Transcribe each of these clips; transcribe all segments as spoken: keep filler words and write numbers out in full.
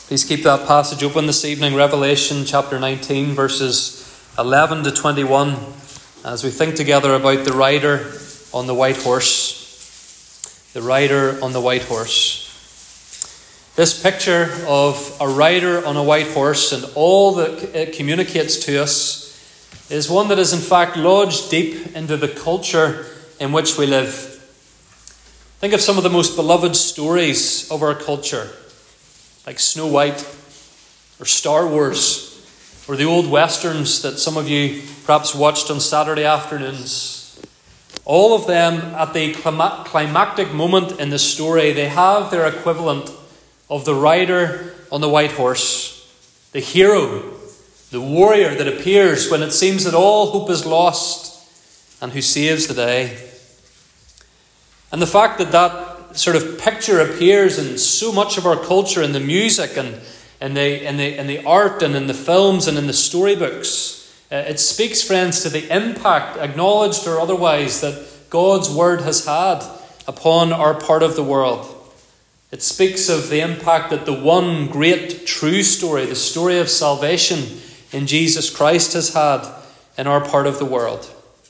Please keep that passage open this evening, Revelation chapter nineteen, verses eleven to twenty-one, as we think together about the rider on the white horse. The rider on the white horse. This picture of a rider on a white horse and all that it communicates to us is one that is in fact lodged deep into the culture in which we live. Think of some of the most beloved stories of our culture, like Snow White or Star Wars or the old westerns that some of you perhaps watched on Saturday afternoons. All of them, at the climactic moment in the story, they have their equivalent of the rider on the white horse, the hero, the warrior that appears when it seems that all hope is lost and who saves the day. And the fact that that sort of picture appears in so much of our culture, in the music and in the, in the, in the art and in the films and in the storybooks, uh, it speaks, friends, to the impact, acknowledged or otherwise, that God's word has had upon our part of the world. It speaks of the impact that the one great true story, the story of salvation in Jesus Christ, has had in our part of the world.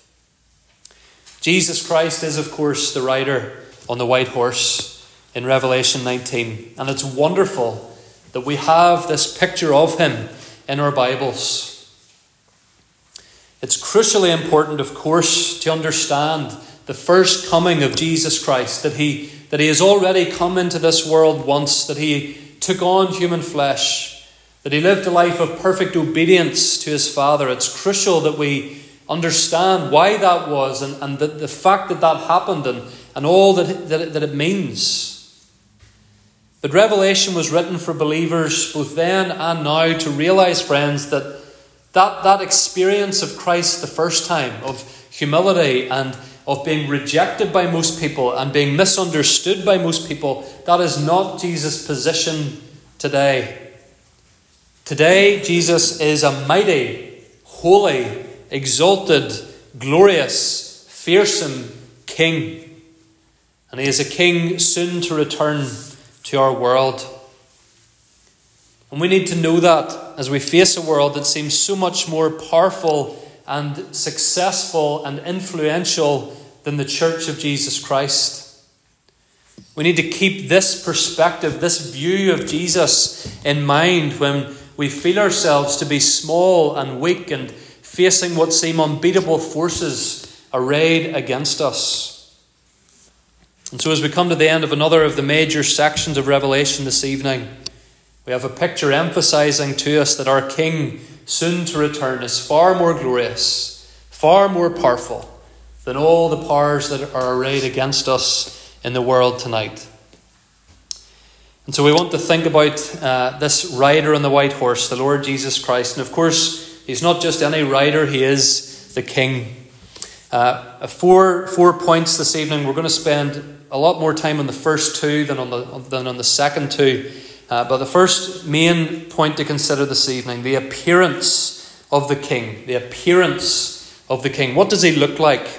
Jesus Christ is, of course, the rider on the white horse in Revelation nineteen. And it's wonderful that we have this picture of him in our Bibles. It's crucially important, of course, to understand the first coming of Jesus Christ, that he, that he has already come into this world once, that he took on human flesh, that he lived a life of perfect obedience to his Father. It's crucial that we understand why that was and, and the, the fact that that happened and, and all that, that, it, that it means. But Revelation was written for believers both then and now to realize, friends, that that, that experience of Christ the first time, of humility and of being rejected by most people and being misunderstood by most people, that is not Jesus' position today. Today, Jesus is a mighty, holy, exalted, glorious, fearsome King. And he is a King soon to return to our world. And we need to know that as we face a world that seems so much more powerful and successful and influential than the Church of Jesus Christ. We need to keep this perspective, this view of Jesus in mind when we feel ourselves to be small and weak and facing what seem unbeatable forces arrayed against us. And so as we come to the end of another of the major sections of Revelation this evening, we have a picture emphasizing to us that our King, soon to return, is far more glorious, far more powerful than all the powers that are arrayed against us in the world tonight. And so we want to think about uh, this rider on the white horse, the Lord Jesus Christ. And of course, he's not just any rider, he is the King. Uh, four, four points this evening. We're going to spend a lot more time on the first two than on the, than on the second two. Uh, but the first main point to consider this evening, the appearance of the King. The appearance of the King. What does he look like?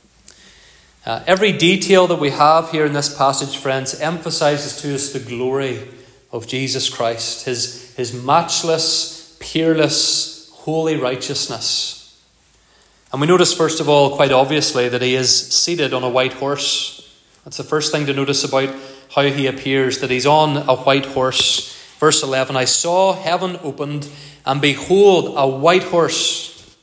Uh, every detail that we have here in this passage, friends, emphasizes to us the glory of Jesus Christ. His, his matchless, peerless, holy righteousness. And we notice, first of all, quite obviously, that he is seated on a white horse. That's the first thing to notice about how he appears, that he's on a white horse. Verse eleven, I saw heaven opened, and behold, a white horse.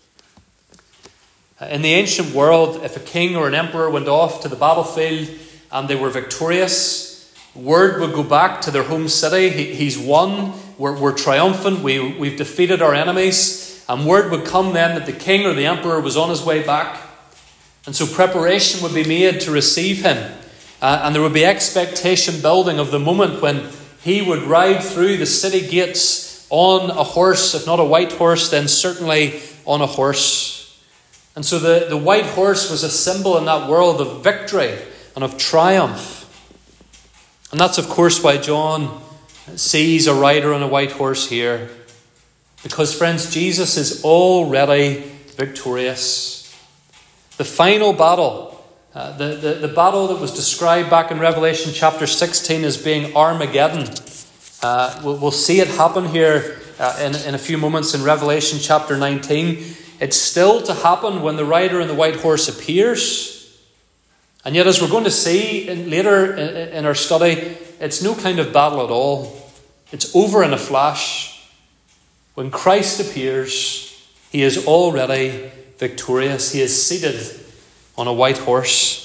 In the ancient world, if a king or an emperor went off to the battlefield and they were victorious, word would go back to their home city. He, he's won. We're, we're triumphant. We, we've defeated our enemies. And word would come then that the king or the emperor was on his way back. And so preparation would be made to receive him. Uh, and there would be expectation building of the moment when he would ride through the city gates on a horse, if not a white horse, then certainly on a horse. And so the, the white horse was a symbol in that world of victory and of triumph. And that's, of course, why John sees a rider on a white horse here. Because, friends, Jesus is already victorious. The final battle, uh, the, the, the battle that was described back in Revelation chapter sixteen as being Armageddon, Uh, we'll, we'll see it happen here uh, in, in a few moments in Revelation chapter nineteen. It's still to happen when the rider on the white horse appears. And yet, as we're going to see in, later in, in our study, it's no kind of battle at all. It's over in a flash. When Christ appears, he is already victorious. He is seated on a white horse.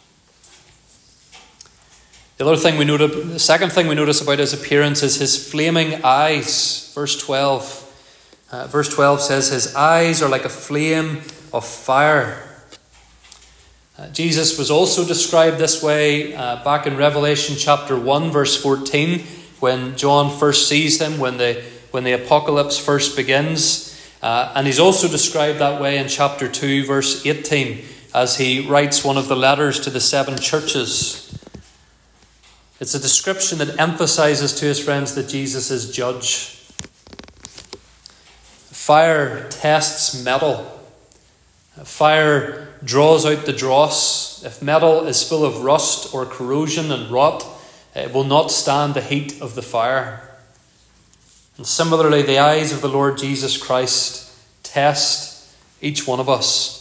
The other thing we notice, the second thing we notice about his appearance is his flaming eyes. Verse twelve. Uh, verse twelve says, his eyes are like a flame of fire. Uh, Jesus was also described this way uh, back in Revelation chapter one, verse fourteen, when John first sees him, when the, when the apocalypse first begins. Uh, and he's also described that way in chapter two, verse eighteen, as he writes one of the letters to the seven churches. It's a description that emphasizes to his friends that Jesus is judge. Fire tests metal. Fire draws out the dross. If metal is full of rust or corrosion and rot, it will not stand the heat of the fire. And similarly, the eyes of the Lord Jesus Christ test each one of us.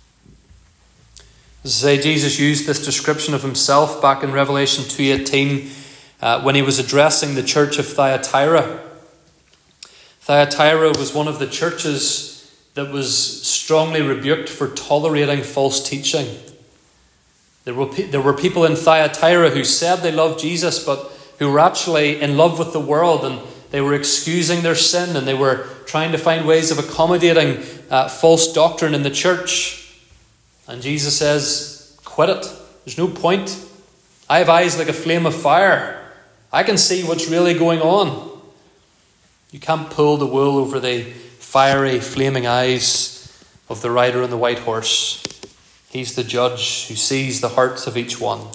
As I say, Jesus used this description of himself back in Revelation two eighteen uh, when he was addressing the church of Thyatira. Thyatira was one of the churches that was strongly rebuked for tolerating false teaching. There were, pe- there were people in Thyatira who said they loved Jesus, but who were actually in love with the world, and they were excusing their sin, and they were trying to find ways of accommodating uh, false doctrine in the church. And Jesus says, quit it. There's no point. I have eyes like a flame of fire. I can see what's really going on. You can't pull the wool over the fiery, flaming eyes of the rider on the white horse. He's the judge who sees the hearts of each one.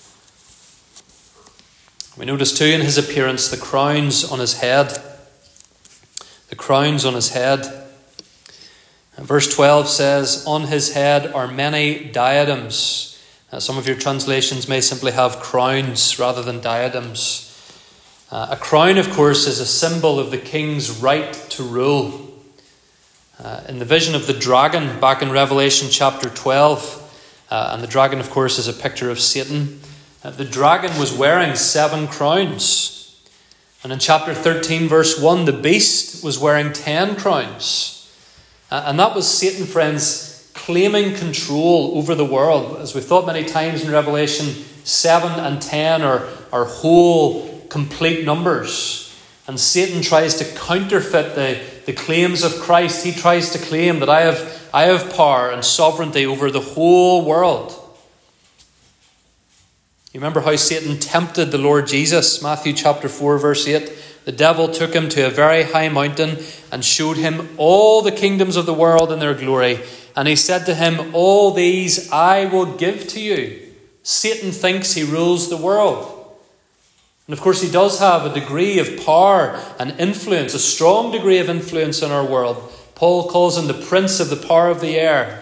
We notice too in his appearance the crowns on his head. The crowns on his head. And verse twelve says, on his head are many diadems. Uh, some of your translations may simply have crowns rather than diadems. Uh, a crown, of course, is a symbol of the king's right to rule. Uh, in the vision of the dragon back in Revelation chapter twelve, uh, and the dragon, of course, is a picture of Satan, uh, the dragon was wearing seven crowns. And in chapter thirteen, verse one, the beast was wearing ten crowns. And that was Satan, friends, claiming control over the world. As we've thought many times in Revelation, seven and ten are, are whole, complete numbers. And Satan tries to counterfeit the, the claims of Christ. He tries to claim that I have, I have power and sovereignty over the whole world. You remember how Satan tempted the Lord Jesus, Matthew chapter four, verse eight. The devil took him to a very high mountain and showed him all the kingdoms of the world in their glory. And he said to him, all these I will give to you. Satan thinks he rules the world. And of course he does have a degree of power and influence, a strong degree of influence in our world. Paul calls him the prince of the power of the air.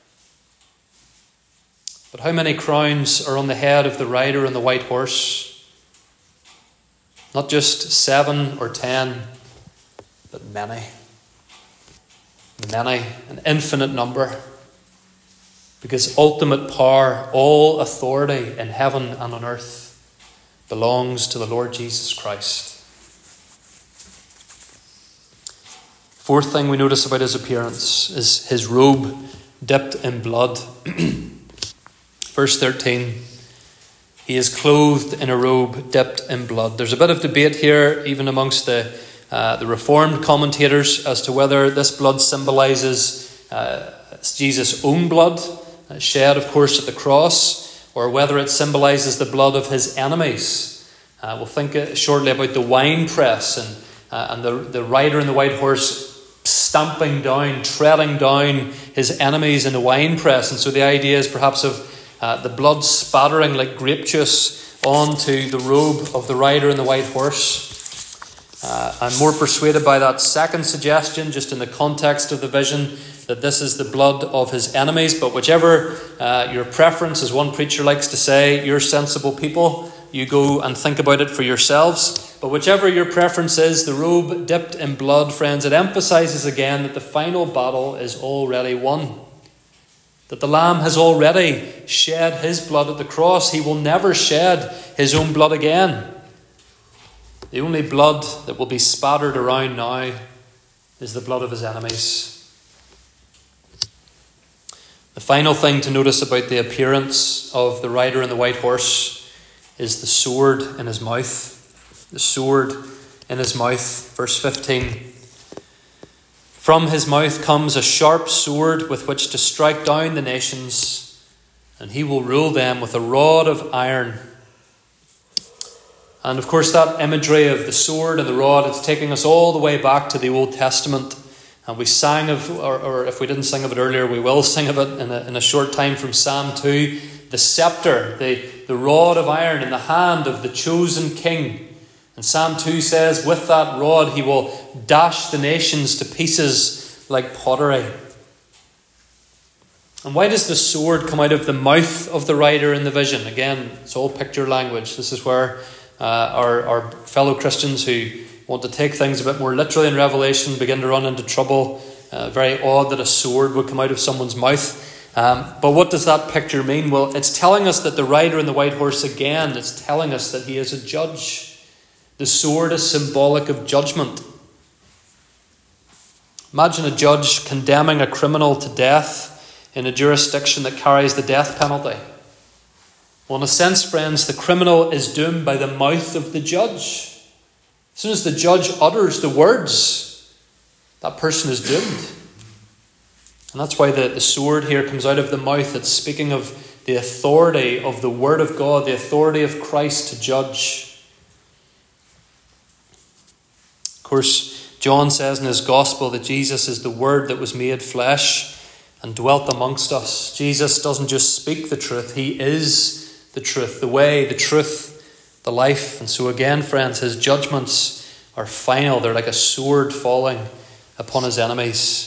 But how many crowns are on the head of the rider on the white horse? Not just seven or ten, but many. Many, an infinite number. Because ultimate power, all authority in heaven and on earth belongs to the Lord Jesus Christ. Fourth thing we notice about his appearance is his robe dipped in blood. Verse thirteen. He is clothed in a robe dipped in blood. There's a bit of debate here, even amongst the uh, the Reformed commentators, as to whether this blood symbolises uh, Jesus' own blood, uh, shed, of course, at the cross, or whether it symbolises the blood of his enemies. Uh, we'll think shortly about the wine press and uh, and the the rider on the white horse stamping down, treading down his enemies in the wine press, and so the idea is perhaps of Uh, the blood spattering like grape juice onto the robe of the rider on the white horse. Uh, I'm more persuaded by that second suggestion, just in the context of the vision, that this is the blood of his enemies. But whichever uh, your preference, as one preacher likes to say, you're sensible people, you go and think about it for yourselves. But whichever your preference is, the robe dipped in blood, friends, it emphasizes again that the final battle is already won. That the Lamb has already shed his blood at the cross. He will never shed his own blood again. The only blood that will be spattered around now is the blood of his enemies. The final thing to notice about the appearance of the rider on the white horse is the sword in his mouth. The sword in his mouth. Verse fifteen. From his mouth comes a sharp sword with which to strike down the nations, and he will rule them with a rod of iron. And of course that imagery of the sword and the rod, it's taking us all the way back to the Old Testament. And we sang of, or, or if we didn't sing of it earlier, we will sing of it in a, in a short time from Psalm two. The scepter, the, the rod of iron in the hand of the chosen king. And Psalm two says, with that rod he will dash the nations to pieces like pottery. And why does the sword come out of the mouth of the rider in the vision? Again, it's all picture language. This is where uh, our, our fellow Christians who want to take things a bit more literally in Revelation begin to run into trouble. Uh, very odd that a sword would come out of someone's mouth. Um, but what does that picture mean? Well, it's telling us that the rider on the white horse, again, it's telling us that he is a judge. The sword is symbolic of judgment. Imagine a judge condemning a criminal to death in a jurisdiction that carries the death penalty. Well, in a sense, friends, the criminal is doomed by the mouth of the judge. As soon as the judge utters the words, that person is doomed. And that's why the, the sword here comes out of the mouth. It's speaking of the authority of the Word of God, the authority of Christ to judge. Of course, John says in his Gospel that Jesus is the Word that was made flesh and dwelt amongst us. Jesus doesn't just speak the truth, he is the truth, the way, the truth, the life. And so again, friends, his judgments are final. They're like a sword falling upon his enemies.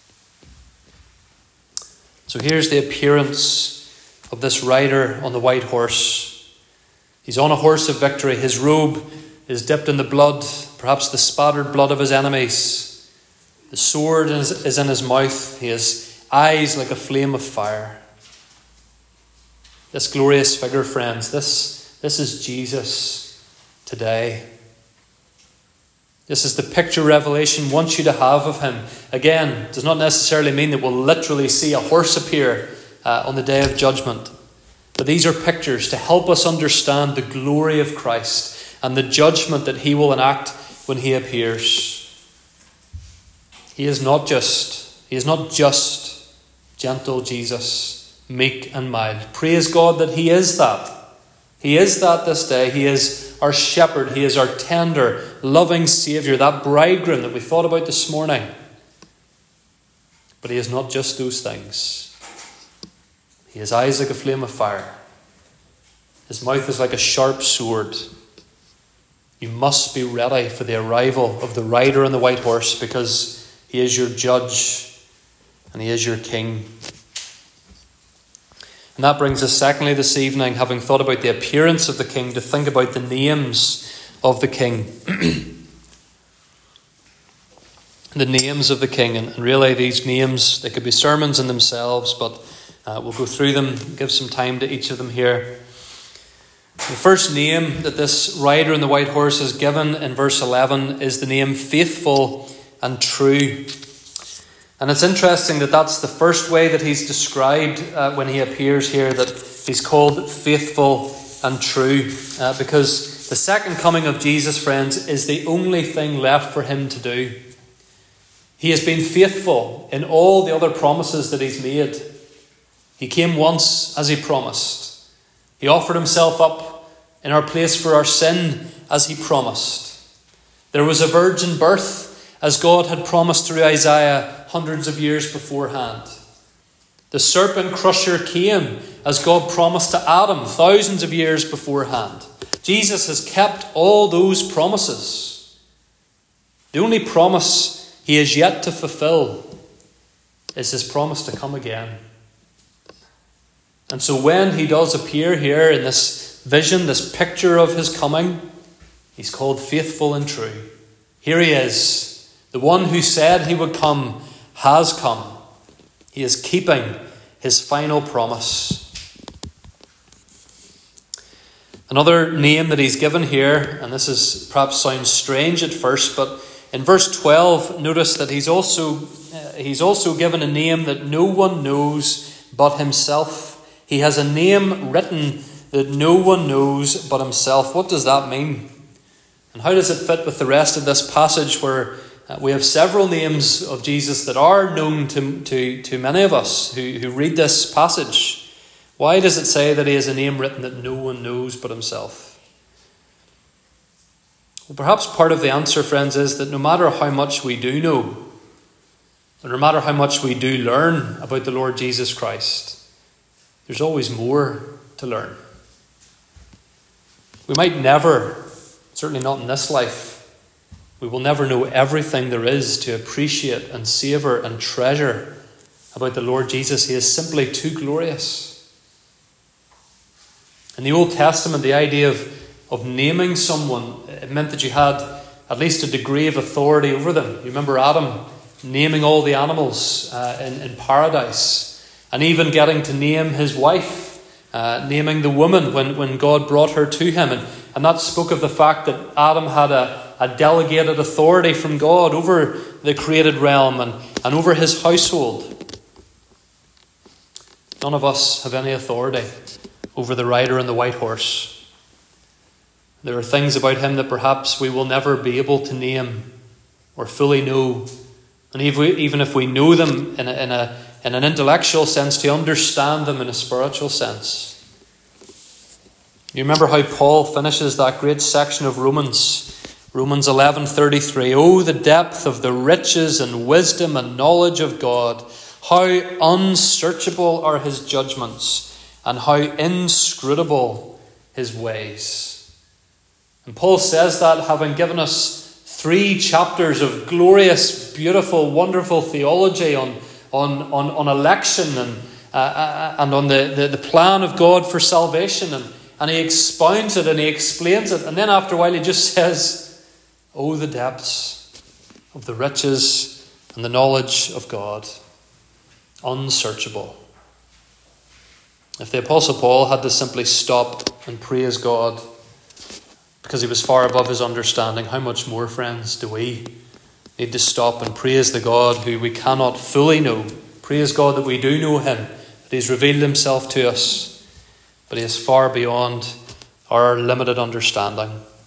So here's the appearance of this rider on the white horse. He's on a horse of victory. His robe is dipped in the blood, perhaps the spattered blood of his enemies. The sword is, is in his mouth. He has eyes like a flame of fire. This glorious figure, friends, this, this is Jesus today. This is the picture Revelation wants you to have of him. Again, does not necessarily mean that we'll literally see a horse appear uh, on the day of judgment. But these are pictures to help us understand the glory of Christ and the judgment that he will enact when he appears. He is not just, he is not just gentle Jesus, meek and mild. Praise God that he is that. He is that this day. He is our shepherd. He is our tender, loving Saviour, that bridegroom that we thought about this morning. But he is not just those things. He has eyes like a flame of fire. His mouth is like a sharp sword. You must be ready for the arrival of the rider on the white horse, because he is your judge and he is your king. And that brings us, secondly, this evening, having thought about the appearance of the king, to think about the names of the king. The names of the king. And really, these names, they could be sermons in themselves, but uh, we'll go through them, give some time to each of them here. The first name that this rider on the white horse is given in verse eleven is the name Faithful and True. And it's interesting that that's the first way that he's described uh, when he appears here, that he's called faithful and true. Uh, because the second coming of Jesus, friends, is the only thing left for him to do. He has been faithful in all the other promises that he's made. He came once as he promised. He offered himself up in our place for our sin as he promised. There was a virgin birth as God had promised through Isaiah hundreds of years beforehand. The serpent crusher came as God promised to Adam thousands of years beforehand. Jesus has kept all those promises. The only promise he has yet to fulfill is his promise to come again. And so when he does appear here in this, vision, this picture of his coming, he's called faithful and true. Here he is. The one who said he would come has come. He is keeping his final promise. Another name that he's given here, and this is perhaps sounds strange at first, but in verse twelve, notice that he's also uh, he's also given a name that no one knows but himself. He has a name written that no one knows but himself. What does that mean? And how does it fit with the rest of this passage where uh, we have several names of Jesus that are known to, to, to many of us who, who read this passage? Why does it say that he has a name written that no one knows but himself? Well, perhaps part of the answer, friends, is that no matter how much we do know, no matter how much we do learn about the Lord Jesus Christ, there's always more to learn. We might never, certainly not in this life, we will never know everything there is to appreciate and savour and treasure about the Lord Jesus. He is simply too glorious. In the Old Testament, the idea of, of naming someone, it meant that you had at least a degree of authority over them. You remember Adam naming all the animals uh, in, in paradise, and even getting to name his wife, uh, naming the woman when, when God brought her to him. And, and that spoke of the fact that Adam had a, a delegated authority from God over the created realm and, and over his household. None of us have any authority over the rider on the white horse. There are things about him that perhaps we will never be able to name or fully know. And even if we know them in a, in a, in an intellectual sense, to understand them in a spiritual sense. You remember how Paul finishes that great section of Romans, Romans eleven thirty-three. Oh, the depth of the riches and wisdom and knowledge of God! How unsearchable are his judgments, and how inscrutable his ways. And Paul says that having given us three chapters of glorious, beautiful, wonderful theology on, on, on, on election and, uh, and on the, the, the plan of God for salvation. And, and he expounds it and he explains it. And then after a while he just says, oh, the depths of the riches and the knowledge of God. Unsearchable. If the Apostle Paul had to simply stop and praise God because he was far above his understanding, how much more, friends, do we need to stop and praise the God who we cannot fully know? Praise God that we do know him, that he's revealed himself to us, but he is far beyond our limited understanding.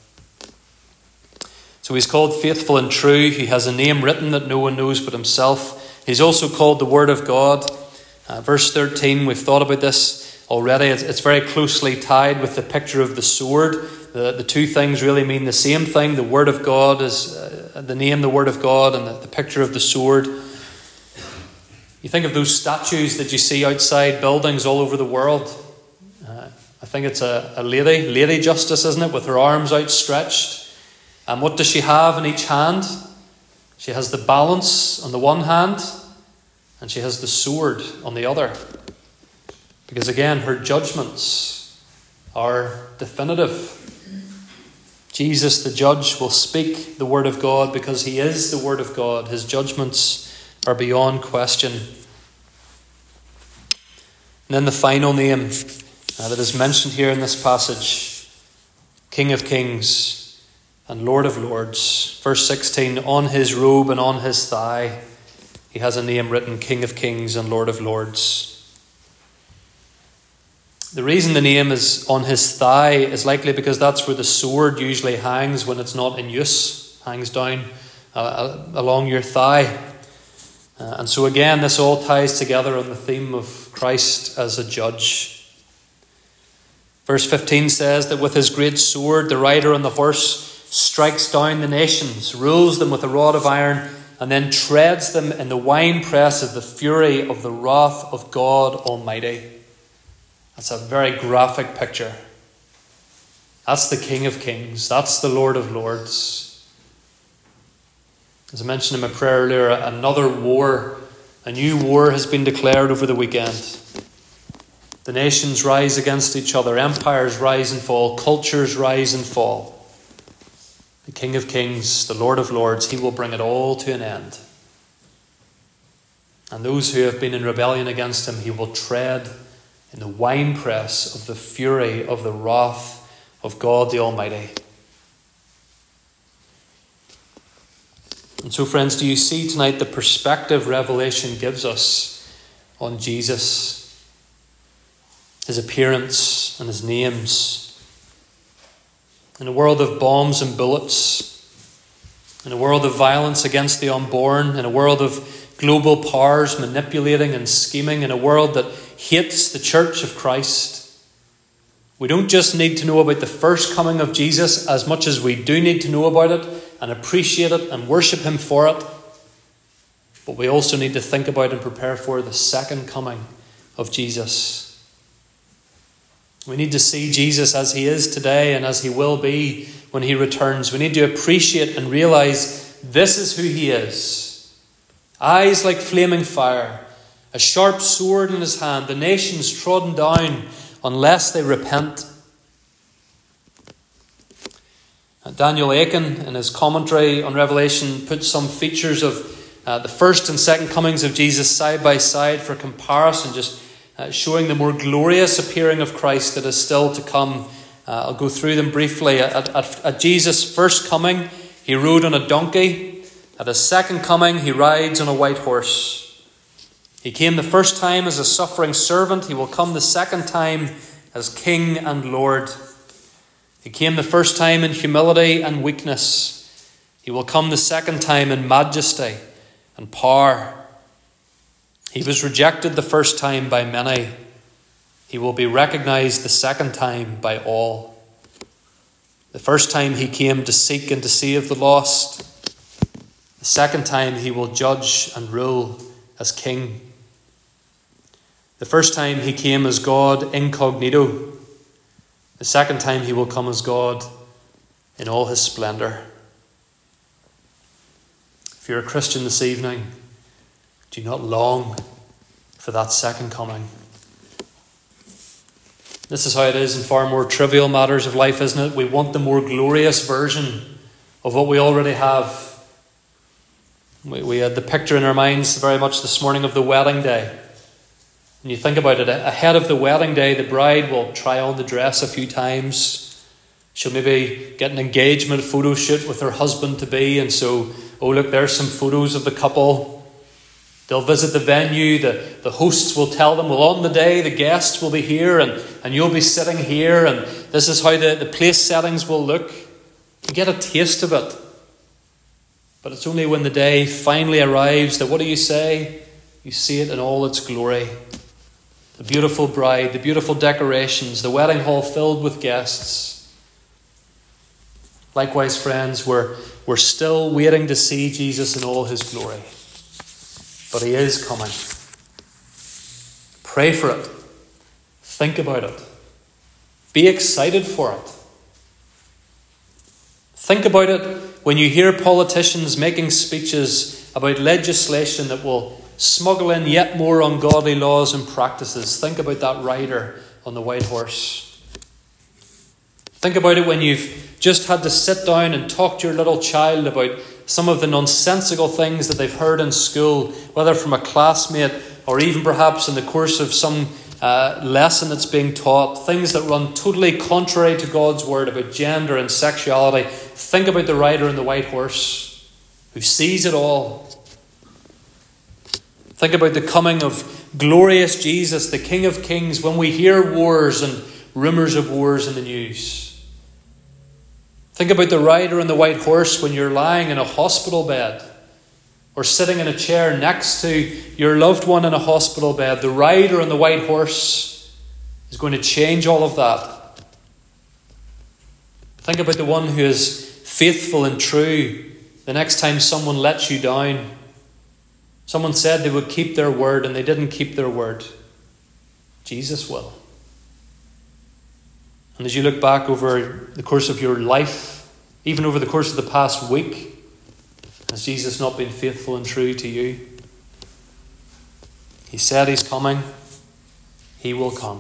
So he's called faithful and true. He has a name written that no one knows but himself. He's also called the Word of God. Uh, verse thirteen, we've thought about this already. It's, it's very closely tied with the picture of the sword. The, the two things really mean the same thing. The Word of God is uh, the name, the Word of God, and the, the picture of the sword. You think of those statues that you see outside buildings all over the world. Uh, I think it's a, a lady, Lady Justice, isn't it, with her arms outstretched. And what does she have in each hand? She has the balance on the one hand, and she has the sword on the other. Because again, her judgments are definitive. Jesus, the judge, will speak the word of God because he is the word of God. His judgments are beyond question. And then the final name uh, that is mentioned here in this passage, King of Kings and Lord of Lords. Verse sixteen, on his robe and on his thigh, he has a name written, King of Kings and Lord of Lords. The reason the name is on his thigh is likely because that's where the sword usually hangs when it's not in use. Hangs down uh, along your thigh. Uh, and so again, this all ties together on the theme of Christ as a judge. Verse fifteen says that with his great sword, the rider on the horse strikes down the nations, rules them with a rod of iron, and then treads them in the winepress of the fury of the wrath of God Almighty. That's a very graphic picture. That's the King of Kings. That's the Lord of Lords. As I mentioned in my prayer earlier, another war, a new war has been declared over the weekend. The nations rise against each other. Empires rise and fall. Cultures rise and fall. The King of Kings, the Lord of Lords, he will bring it all to an end. And those who have been in rebellion against him, he will tread in the winepress of the fury of the wrath of God the Almighty. And so, friends, do you see tonight the perspective Revelation gives us on Jesus, his appearance and his names? In a world of bombs and bullets, in a world of violence against the unborn, in a world of global powers manipulating and scheming, in a world that hates the Church of Christ, we don't just need to know about the first coming of Jesus as much as we do need to know about it and appreciate it and worship him for it, but we also need to think about and prepare for the second coming of Jesus. We need to see Jesus as he is today and as he will be when he returns. We need to appreciate and realize this is who he is. Eyes like flaming fire, a sharp sword in his hand, the nations trodden down unless they repent. Daniel Aiken, in his commentary on Revelation, puts some features of uh, the first and second comings of Jesus side by side for comparison, just uh, showing the more glorious appearing of Christ that is still to come. Uh, I'll go through them briefly. At, at, at Jesus' first coming, he rode on a donkey. At his second coming, he rides on a white horse. He came the first time as a suffering servant. He will come the second time as King and Lord. He came the first time in humility and weakness. He will come the second time in majesty and power. He was rejected the first time by many. He will be recognized the second time by all. The first time he came to seek and to save the lost. The second time he will judge and rule as king. The first time he came as God incognito. The second time he will come as God in all his splendour. If you're a Christian this evening, do you not long for that second coming? This is how it is in far more trivial matters of life, isn't it? We want the more glorious version of what we already have. We, we had the picture in our minds very much this morning of the wedding day. When you think about it, ahead of the wedding day, the bride will try on the dress a few times. She'll maybe get an engagement photo shoot with her husband-to-be, and so, oh look, there's some photos of the couple. They'll visit the venue. The, the hosts will tell them, well, on the day, the guests will be here, and, and you'll be sitting here, and this is how the, the place settings will look. You get a taste of it. But it's only when the day finally arrives that, what do you say? You see it in all its glory. The beautiful bride, the beautiful decorations, the wedding hall filled with guests. Likewise, friends, we're, we're still waiting to see Jesus in all his glory. But he is coming. Pray for it. Think about it. Be excited for it. Think about it when you hear politicians making speeches about legislation that will smuggle in yet more ungodly laws and practices. Think about that rider on the white horse. Think about it when you've just had to sit down and talk to your little child about some of the nonsensical things that they've heard in school, whether from a classmate or even perhaps in the course of some uh, lesson that's being taught, things that run totally contrary to God's word about gender and sexuality. Think about the rider on the white horse who sees it all. Think about the coming of glorious Jesus, the King of Kings, when we hear wars and rumours of wars in the news. Think about the rider on the white horse when you're lying in a hospital bed or sitting in a chair next to your loved one in a hospital bed. The rider on the white horse is going to change all of that. Think about the one who is faithful and true the next time someone lets you down. Someone said they would keep their word and they didn't keep their word. Jesus will. And as you look back over the course of your life, even over the course of the past week, has Jesus not been faithful and true to you? He said he's coming. he will come.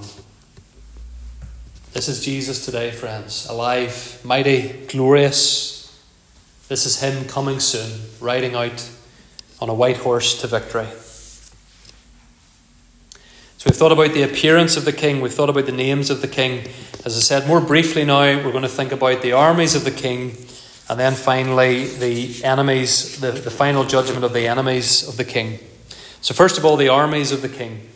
This is Jesus today, friends. Alive, mighty, glorious. This is him coming soon, riding out on a white horse to victory. So we've thought about the appearance of the king. We've thought about the names of the king. As I said, more briefly now, we're going to think about the armies of the king. And then finally, the enemies, the, the final judgment of the enemies of the king. So first of all, the armies of the king.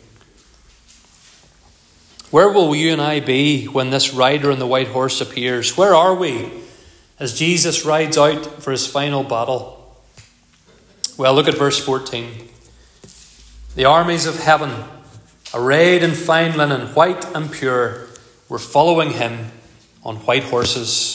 Where will you and I be when this rider on the white horse appears? Where are we as Jesus rides out for his final battle? Well, look at verse fourteen. The armies of heaven, arrayed in fine linen, white and pure, were following him on white horses.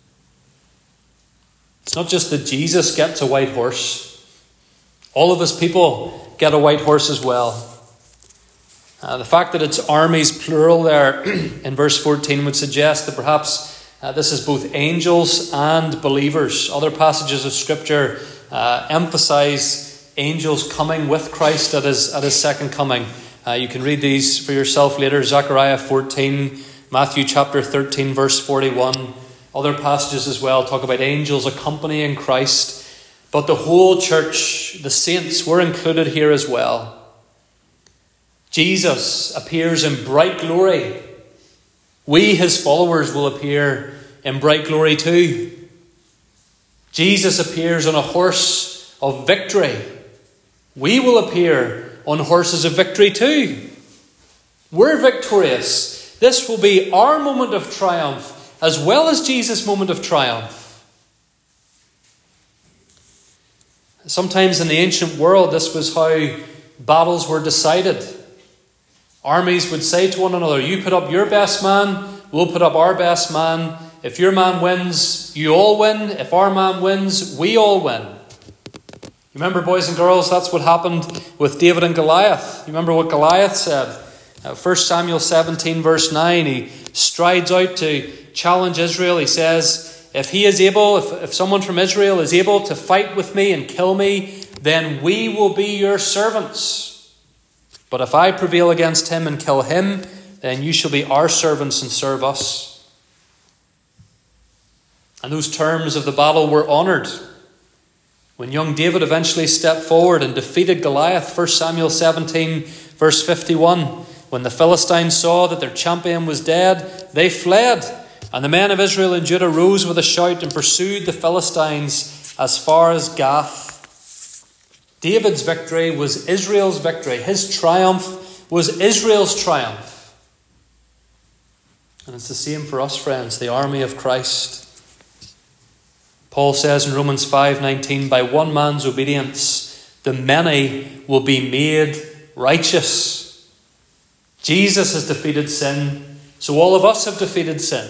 It's not just that Jesus gets a white horse. All of us people get a white horse as well. Uh, the fact that it's armies plural there in verse fourteen would suggest that perhaps uh, this is both angels and believers. Other passages of Scripture uh, emphasize angels coming with Christ at his, at his second coming. Uh, you can read these for yourself later. Zechariah fourteen, Matthew chapter thirteen, verse forty-one. Other passages as well talk about angels accompanying Christ. But the whole church, the saints, were included here as well. Jesus appears in bright glory. We, his followers, will appear in bright glory too. Jesus appears on a horse of victory. We will appear on horses of victory too. We're victorious. This will be our moment of triumph as well as Jesus' moment of triumph. Sometimes in the ancient world, this was how battles were decided. Armies would say to one another, you put up your best man, we'll put up our best man. If your man wins, you all win. If our man wins, we all win. Remember, boys and girls, that's what happened with David and Goliath. You remember what Goliath said? Uh, First Samuel seventeen, verse nine, he strides out to challenge Israel. He says, if he is able, if, if someone from Israel is able to fight with me and kill me, then we will be your servants. But if I prevail against him and kill him, then you shall be our servants and serve us. And those terms of the battle were honoured. When young David eventually stepped forward and defeated Goliath, First Samuel seventeen, verse fifty-one, when the Philistines saw that their champion was dead, they fled. And the men of Israel and Judah rose with a shout and pursued the Philistines as far as Gath. David's victory was Israel's victory. His triumph was Israel's triumph. And it's the same for us, friends, the army of Christ. Paul says in Romans five nineteen, by one man's obedience, the many will be made righteous. Jesus has defeated sin, so all of us have defeated sin.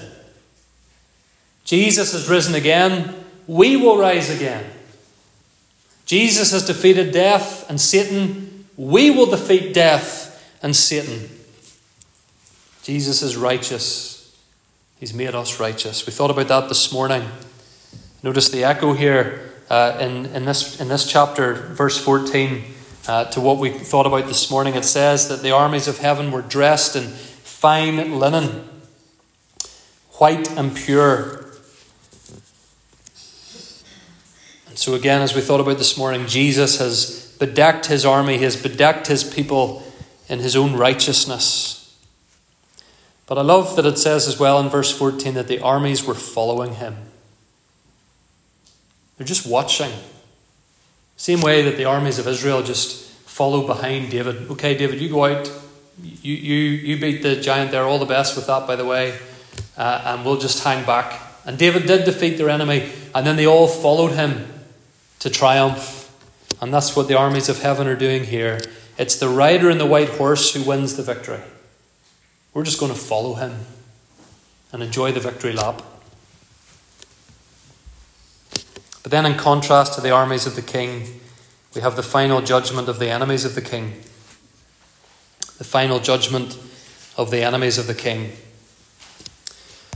Jesus has risen again, we will rise again. Jesus has defeated death and Satan, we will defeat death and Satan. Jesus is righteous. He's made us righteous. We thought about that this morning. Notice the echo here uh, in, in, this, in this chapter, verse fourteen, uh, to what we thought about this morning. It says that the armies of heaven were dressed in fine linen, white and pure. And so again, as we thought about this morning, Jesus has bedecked his army, he has bedecked his people in his own righteousness. But I love that it says as well in verse fourteen that the armies were following him. They're just watching. Same way that the armies of Israel just follow behind David. Okay, David, you go out. You you you beat the giant there. All the best with that, by the way. Uh, and we'll just hang back. And David did defeat their enemy. And then they all followed him to triumph. And that's what the armies of heaven are doing here. It's the rider in the white horse who wins the victory. We're just going to follow him and enjoy the victory lap. But then in contrast to the armies of the king, we have the final judgment of the enemies of the king. The final judgment of the enemies of the king.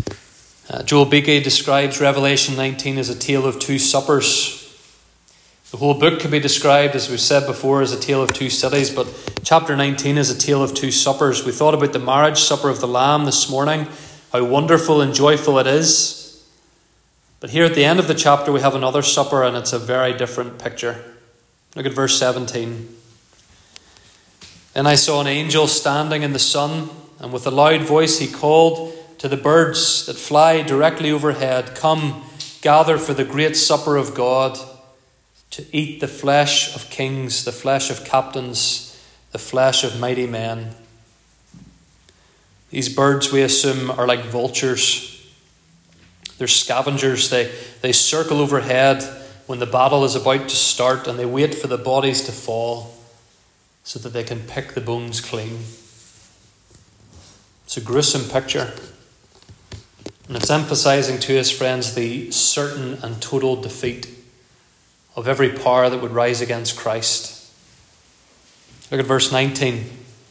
Uh, Joel Beakey describes Revelation nineteen as a tale of two suppers. The whole book can be described, as we've said before, as a tale of two cities, but chapter nineteen is a tale of two suppers. We thought about the marriage supper of the Lamb this morning, how wonderful and joyful it is. But here at the end of the chapter we have another supper, and it's a very different picture. Look at verse seventeen. "Then I saw an angel standing in the sun, and with a loud voice he called to the birds that fly directly overhead, 'Come, gather for the great supper of God, to eat the flesh of kings, the flesh of captains, the flesh of mighty men.'" These birds, we assume, are like vultures. They're scavengers. They, they circle overhead when the battle is about to start, and they wait for the bodies to fall so that they can pick the bones clean. It's a gruesome picture. And it's emphasizing to us, friends, the certain and total defeat of every power that would rise against Christ. Look at verse nineteen.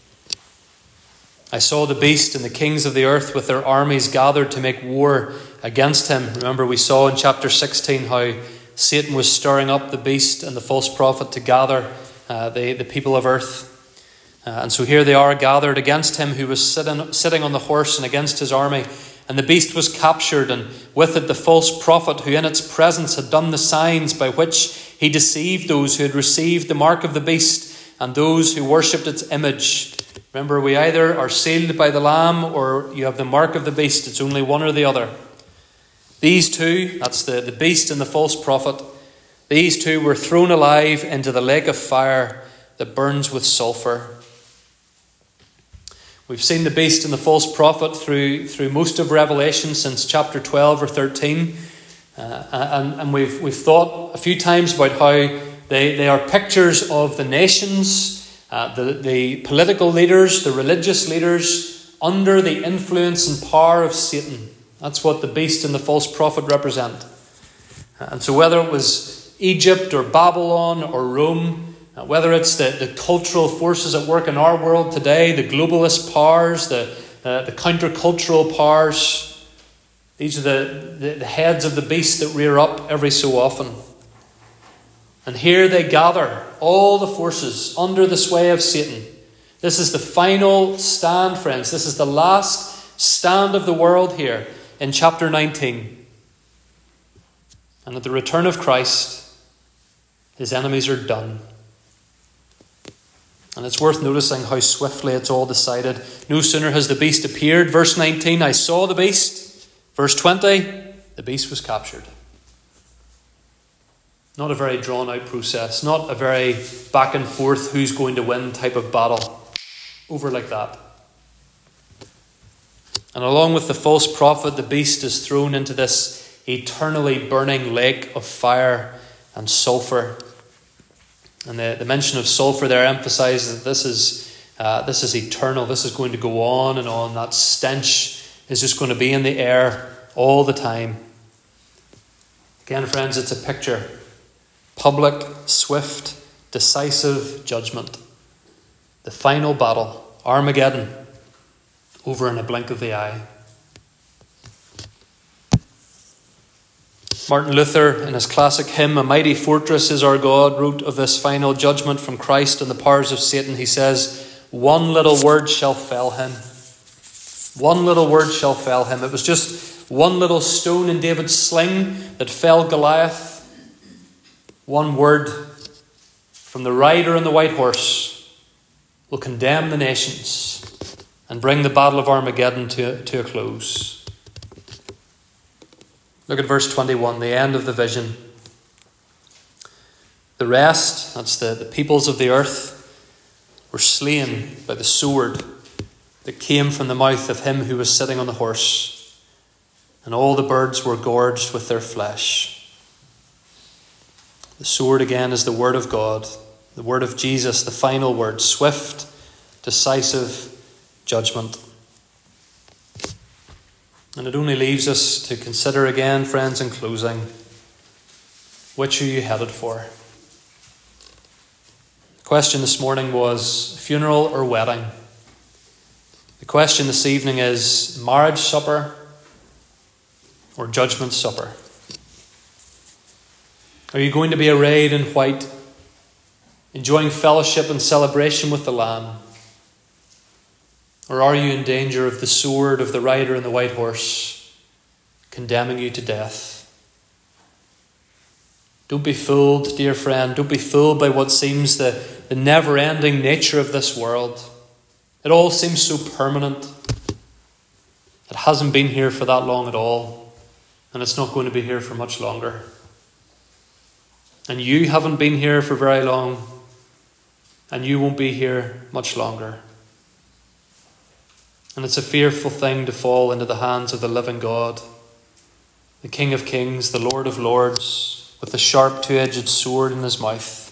"I saw the beast and the kings of the earth with their armies gathered to make war against him." Remember, we saw in chapter sixteen how Satan was stirring up the beast and the false prophet to gather uh, the, the people of earth. Uh, and so here they are gathered against him who was sitting, sitting on the horse and against his army. And the beast was captured, and with it the false prophet who in its presence had done the signs by which he deceived those who had received the mark of the beast and those who worshipped its image. Remember, we either are sealed by the Lamb or you have the mark of the beast. It's only one or the other. These two, that's the, the beast and the false prophet, these two were thrown alive into the lake of fire that burns with sulphur. We've seen the beast and the false prophet through, through most of Revelation since chapter twelve or thirteen. Uh, and and we've, we've thought a few times about how they, they are pictures of the nations, uh, the, the political leaders, the religious leaders, under the influence and power of Satan. That's what the beast and the false prophet represent. And so whether it was Egypt or Babylon or Rome, Uh, whether it's the, the cultural forces at work in our world today, the globalist powers, the, uh, the countercultural powers, these are the, the, the heads of the beast that rear up every so often. And here they gather, all the forces under the sway of Satan. This is the final stand, friends. This is the last stand of the world here in chapter nineteen. And at the return of Christ, his enemies are done. And it's worth noticing how swiftly it's all decided. No sooner has the beast appeared. Verse nineteen, "I saw the beast." Verse twenty, the beast was captured. Not a very drawn out process. Not a very back and forth, who's going to win type of battle. Over like that. And along with the false prophet, the beast is thrown into this eternally burning lake of fire and sulphur. And the, the mention of sulphur there emphasizes that this is uh, this is eternal. This is going to go on and on. That stench is just going to be in the air all the time. Again, friends, it's a picture. Public, swift, decisive judgment. The final battle, Armageddon, over in a blink of the eye. Martin Luther, in his classic hymn, "A Mighty Fortress is Our God," wrote of this final judgment from Christ and the powers of Satan. He says, "One little word shall fell him." One little word shall fell him. It was just one little stone in David's sling that fell Goliath. One word from the rider on the white horse will condemn the nations and bring the battle of Armageddon to, to a close. Look at verse twenty-one, the end of the vision. "The rest," that's the, the peoples of the earth, "were slain by the sword that came from the mouth of him who was sitting on the horse, and all the birds were gorged with their flesh." The sword again is the word of God, the word of Jesus, the final word, swift, decisive judgment. And it only leaves us to consider again, friends, in closing, which are you headed for? The question this morning was funeral or wedding? The question this evening is marriage supper or judgment supper? Are you going to be arrayed in white, enjoying fellowship and celebration with the Lamb? Or are you in danger of the sword of the rider in the white horse, condemning you to death? Don't be fooled, dear friend. Don't be fooled by what seems the, the never-ending nature of this world. It all seems so permanent. It hasn't been here for that long at all, and it's not going to be here for much longer. And you haven't been here for very long, and you won't be here much longer. And it's a fearful thing to fall into the hands of the living God, the King of Kings, the Lord of Lords, with the sharp two-edged sword in his mouth.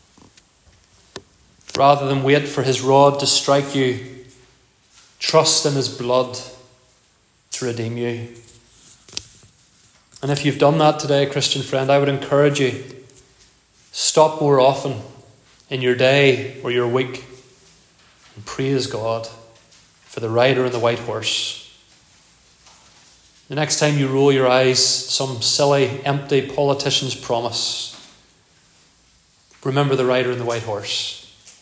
Rather than wait for his rod to strike you, trust in his blood to redeem you. And if you've done that today, Christian friend, I would encourage you, stop more often in your day or your week and praise God for the rider on the white horse. The next time you roll your eyes at some silly, empty politician's promise, remember the rider on the white horse.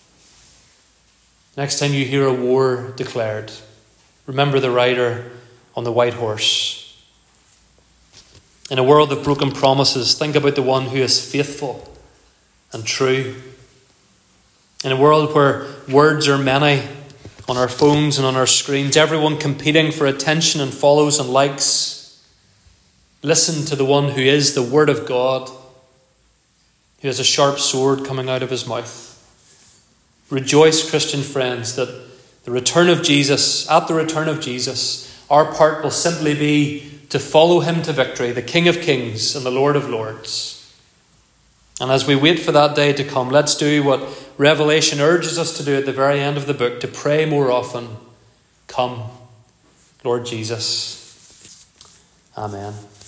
Next time you hear a war declared, remember the rider on the white horse. In a world of broken promises, think about the one who is faithful and true. In a world where words are many on our phones and on our screens, everyone competing for attention and follows and likes, listen to the one who is the Word of God, who has a sharp sword coming out of his mouth. Rejoice, Christian friends, that the return of Jesus, at the return of Jesus, our part will simply be to follow him to victory, the King of Kings and the Lord of Lords. And as we wait for that day to come, let's do what Revelation urges us to do at the very end of the book, to pray more often. Come, Lord Jesus. Amen.